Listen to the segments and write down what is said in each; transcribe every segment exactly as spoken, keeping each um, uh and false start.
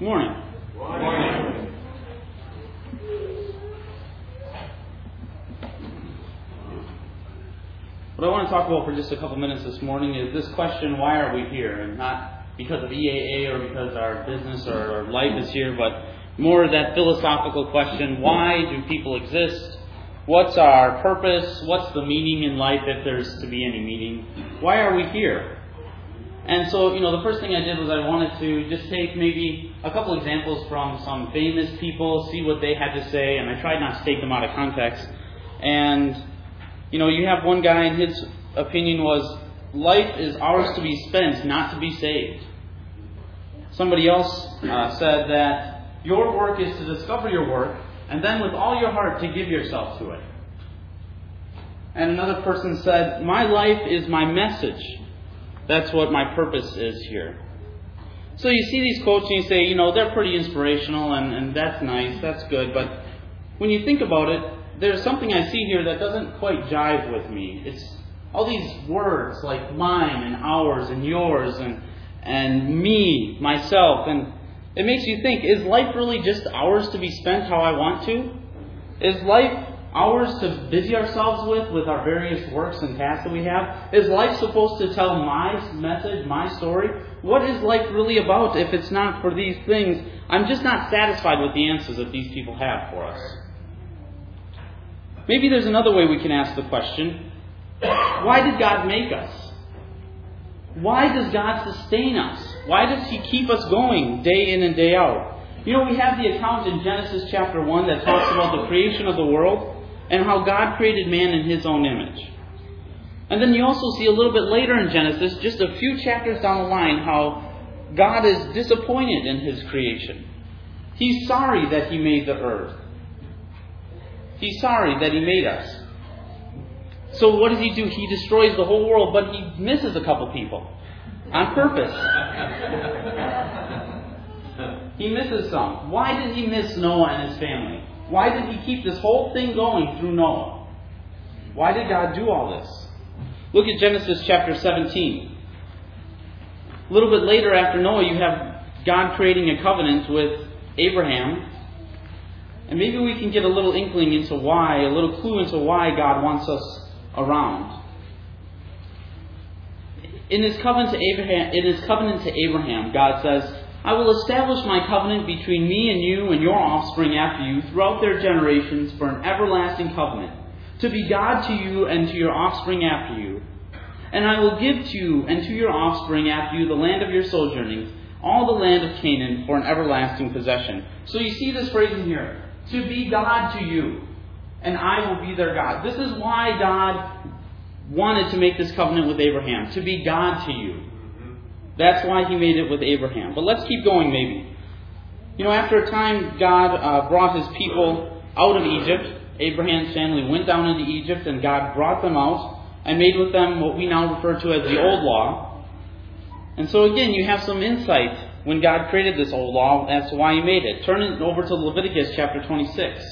morning. Good morning. What I want to talk about for just a couple minutes this morning is this question, why are we here? And not because of E A A or because our business or our life is here, but more that philosophical question, why do people exist? What's our purpose? What's the meaning in life if there's to be any meaning? Why are we here? And so, you know, the first thing I did was I wanted to just take maybe a couple examples from some famous people, see what they had to say, and I tried not to take them out of context. And, you know, you have one guy, and his opinion was, life is ours to be spent, not to be saved. Somebody else uh, said that your work is to discover your work, and then with all your heart to give yourself to it. And another person said, my life is my message. That's what my purpose is here. So you see these quotes and you say, you know, they're pretty inspirational and, and that's nice, that's good. But when you think about it, there's something I see here that doesn't quite jive with me. It's all these words like mine and ours and yours and and me, myself. And it makes you think, is life really just ours to be spent how I want to? Is life ours to busy ourselves with, with our various works and tasks that we have? Is life supposed to tell my message, my story? What is life really about if it's not for these things? I'm just not satisfied with the answers that these people have for us. Maybe there's another way we can ask the question, why did God make us? Why does God sustain us? Why does He keep us going day in and day out? You know, we have the account in Genesis chapter one that talks about the creation of the world and how God created man in His own image. And then you also see a little bit later in Genesis, just a few chapters down the line, how God is disappointed in His creation. He's sorry that He made the earth. He's sorry that He made us. So what does He do? He destroys the whole world, but He misses a couple people on purpose. He misses some. Why did He miss Noah and his family? Why did He keep this whole thing going through Noah? Why did God do all this? Look at Genesis chapter seventeen. A little bit later after Noah, you have God creating a covenant with Abraham. And maybe we can get a little inkling into why, a little clue into why God wants us around. In His covenant to Abraham, in His covenant to Abraham, God says, I will establish my covenant between me and you and your offspring after you throughout their generations for an everlasting covenant, to be God to you and to your offspring after you. And I will give to you and to your offspring after you the land of your sojournings, all the land of Canaan for an everlasting possession. So you see this phrase in here, to be God to you, and I will be their God. This is why God wanted to make this covenant with Abraham, to be God to you. That's why He made it with Abraham. But let's keep going maybe. You know, after a time, God uh, brought His people out of Egypt. Abraham's family went down into Egypt, and God brought them out and made with them what we now refer to as the Old Law. And so again, you have some insight when God created this Old Law as to why He made it. Turn it over to Leviticus chapter twenty-six.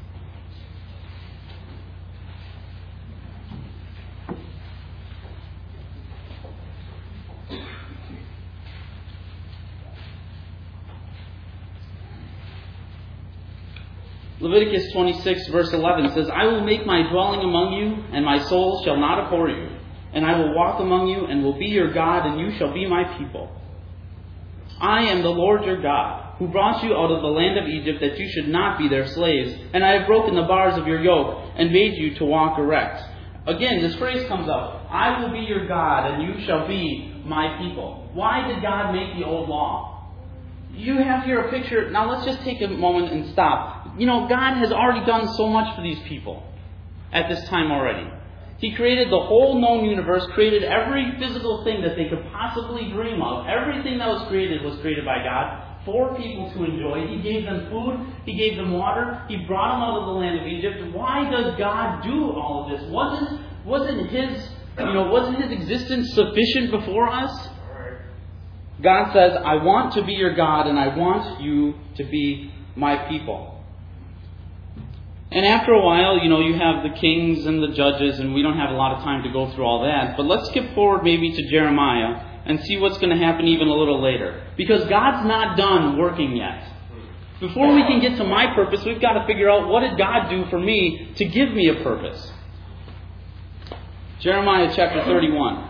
Leviticus twenty-six verse eleven says, I will make my dwelling among you, and my soul shall not abhor you. And I will walk among you, and will be your God, and you shall be my people. I am the Lord your God, who brought you out of the land of Egypt, that you should not be their slaves. And I have broken the bars of your yoke, and made you to walk erect. Again, this phrase comes up, I will be your God, and you shall be my people. Why did God make the Old Law? You have here a picture. Now let's just take a moment and stop. You know, God has already done so much for these people at this time already. He created the whole known universe, created every physical thing that they could possibly dream of. Everything that was created was created by God for people to enjoy. He gave them food. He gave them water. He brought them out of the land of Egypt. Why does God do all of this? Wasn't, wasn't His, you know, wasn't His existence sufficient before us? God says, I want to be your God, and I want you to be my people. And after a while, you know, you have the kings and the judges, and we don't have a lot of time to go through all that. But let's skip forward maybe to Jeremiah and see what's going to happen even a little later. Because God's not done working yet. Before we can get to my purpose, we've got to figure out, what did God do for me to give me a purpose? Jeremiah chapter thirty-one.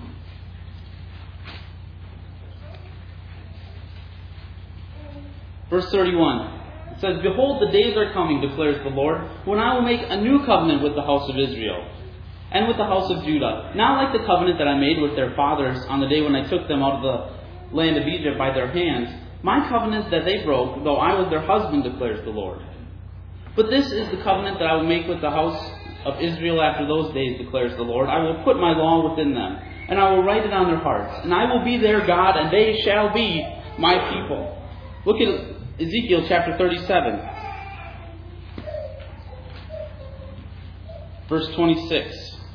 Verse thirty-one. It says, "Behold, the days are coming, declares the Lord, when I will make a new covenant with the house of Israel and with the house of Judah, not like the covenant that I made with their fathers on the day when I took them out of the land of Egypt by their hands, my covenant that they broke, though I was their husband, declares the Lord. But this is the covenant that I will make with the house of Israel after those days, declares the Lord. I will put my law within them, and I will write it on their hearts, and I will be their God, and they shall be my people." Look at Ezekiel chapter thirty-seven, verse twenty-six.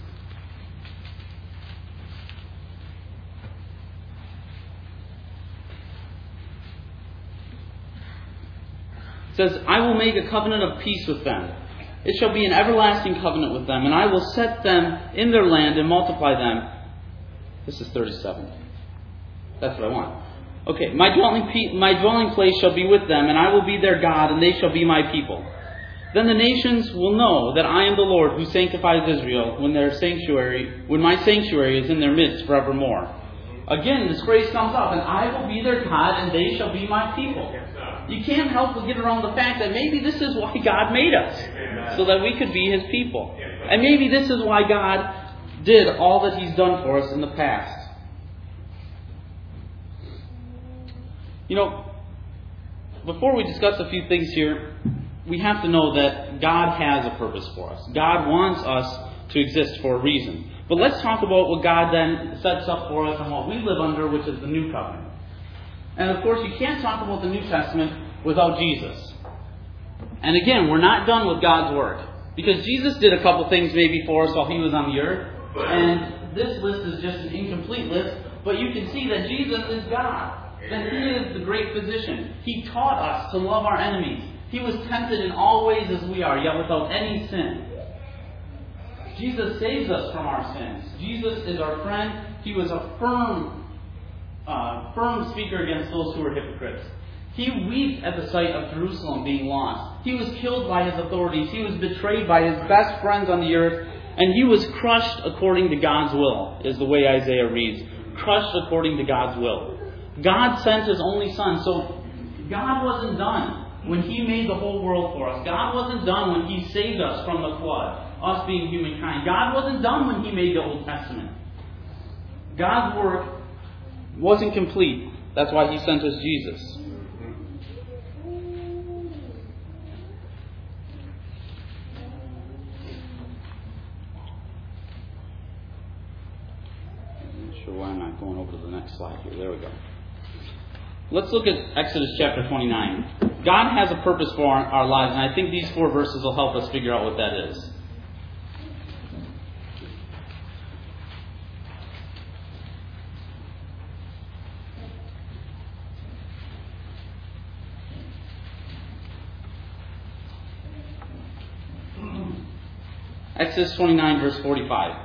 It says, "I will make a covenant of peace with them. It shall be an everlasting covenant with them, and I will set them in their land and multiply them." This is thirty-seven. That's what I want. Okay, my dwelling, pe- my dwelling place shall be with them, and I will be their God, and they shall be my people. Then the nations will know that I am the Lord who sanctifies Israel when their sanctuary, when my sanctuary is in their midst forevermore. Again, this phrase comes up, and I will be their God, and they shall be my people. You can't help but get around the fact that maybe this is why God made us, so that we could be His people. And maybe this is why God did all that He's done for us in the past. You know, before we discuss a few things here, we have to know that God has a purpose for us. God wants us to exist for a reason. But let's talk about what God then sets up for us and what we live under, which is the New Covenant. And of course, you can't talk about the New Testament without Jesus. And again, we're not done with God's work. Because Jesus did a couple things maybe for us while He was on the earth. And this list is just an incomplete list. But you can see that Jesus is God. That He is the great physician. He taught us to love our enemies. He was tempted in all ways as we are, yet without any sin. Jesus saves us from our sins. Jesus is our friend. He was a firm, uh, firm speaker against those who were hypocrites. He wept at the sight of Jerusalem being lost. He was killed by his authorities. He was betrayed by his best friends on the earth. And he was crushed according to God's will, is the way Isaiah reads. Crushed according to God's will. God sent His only Son. So God wasn't done when He made the whole world for us. God wasn't done when He saved us from the flood, us being humankind. God wasn't done when He made the Old Testament. God's work wasn't complete. That's why He sent us Jesus. I'm not sure why I'm not going over to the next slide here. There we go. Let's look at Exodus chapter twenty-nine. God has a purpose for our, our lives, and I think these four verses will help us figure out what that is. Exodus twenty-nine, verse forty-five.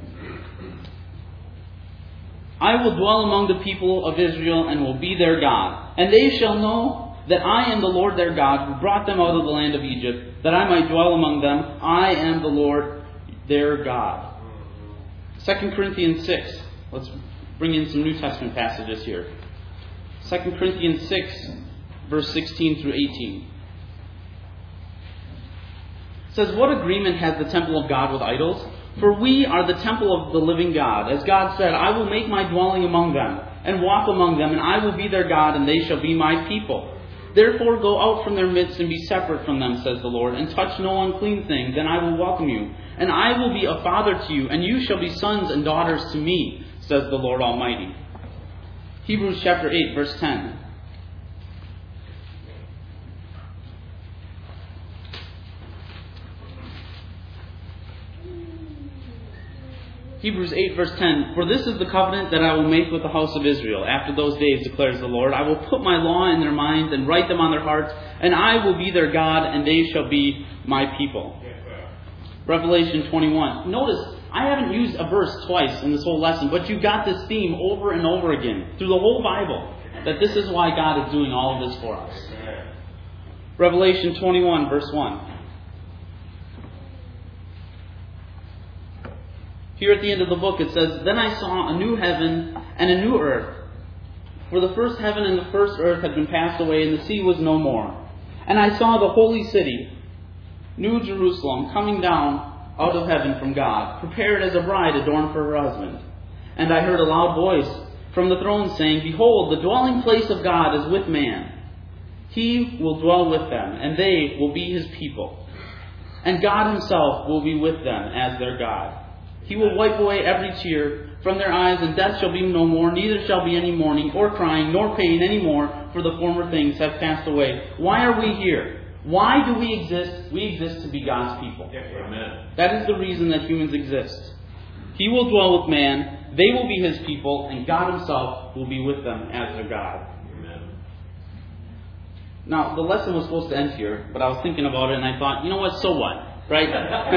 "I will dwell among the people of Israel and will be their God. And they shall know that I am the Lord their God, who brought them out of the land of Egypt, that I might dwell among them. I am the Lord their God." Second Corinthians six. Let's bring in some New Testament passages here. Second Corinthians six, verse sixteen through eighteen. It says, "What agreement has the temple of God with idols? For we are the temple of the living God. As God said, I will make my dwelling among them, and walk among them, and I will be their God, and they shall be my people. Therefore go out from their midst and be separate from them, says the Lord, and touch no unclean thing. Then I will welcome you, and I will be a father to you, and you shall be sons and daughters to me, says the Lord Almighty." Hebrews chapter eight, verse ten. Hebrews eight, verse ten. "For this is the covenant that I will make with the house of Israel. After those days, declares the Lord, I will put my law in their minds and write them on their hearts, and I will be their God, and they shall be my people." Revelation twenty-one. Notice, I haven't used a verse twice in this whole lesson, but you got this theme over and over again through the whole Bible, that this is why God is doing all of this for us. Revelation twenty-one, verse one. Here at the end of the book it says, "Then I saw a new heaven and a new earth. For the first heaven and the first earth had been passed away, and the sea was no more. And I saw the holy city, New Jerusalem, coming down out of heaven from God, prepared as a bride adorned for her husband. And I heard a loud voice from the throne saying, Behold, the dwelling place of God is with man. He will dwell with them, and they will be his people. And God himself will be with them as their God. He will wipe away every tear from their eyes, and death shall be no more, neither shall be any mourning, or crying, nor pain any more, for the former things have passed away." Why are we here? Why do we exist? We exist to be God's people. Amen. That is the reason that humans exist. He will dwell with man, they will be his people, and God himself will be with them as their God. Amen. Now, the lesson was supposed to end here, but I was thinking about it and I thought, you know what, so what? Right?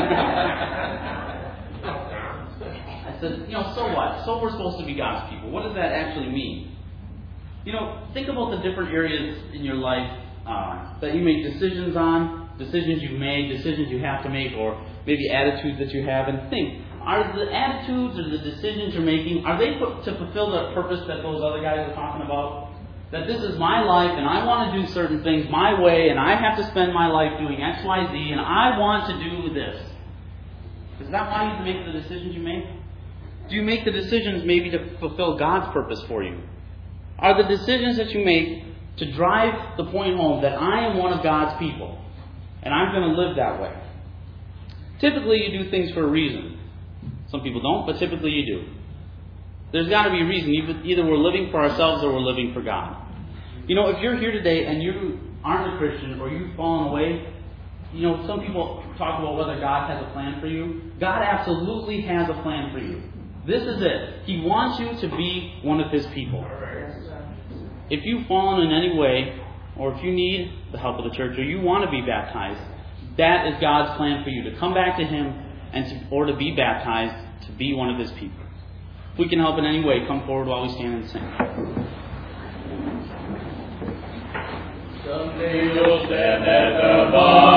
I said, you know, so what? So we're supposed to be God's people. What does that actually mean? You know, think about the different areas in your life uh, that you make decisions on, decisions you've made, decisions you have to make, or maybe attitudes that you have, and think, are the attitudes or the decisions you're making, are they put to fulfill the purpose that those other guys are talking about? That this is my life, and I want to do certain things my way, and I have to spend my life doing X, Y, Z, and I want to do this. Is that why you make the decisions you make? Do you make the decisions maybe to fulfill God's purpose for you? Are the decisions that you make to drive the point home that I am one of God's people, and I'm going to live that way? Typically, you do things for a reason. Some people don't, but typically you do. There's got to be a reason. Either we're living for ourselves or we're living for God. You know, if you're here today and you aren't a Christian or you've fallen away, you know, some people talk about whether God has a plan for you. God absolutely has a plan for you. This is it. He wants you to be one of his people. If you've fallen in any way, or if you need the help of the church, or you want to be baptized, that is God's plan for you, to come back to him and to, or to be baptized, to be one of his people. If we can help in any way, come forward while we stand and sing. Someday you'll stand at the bar.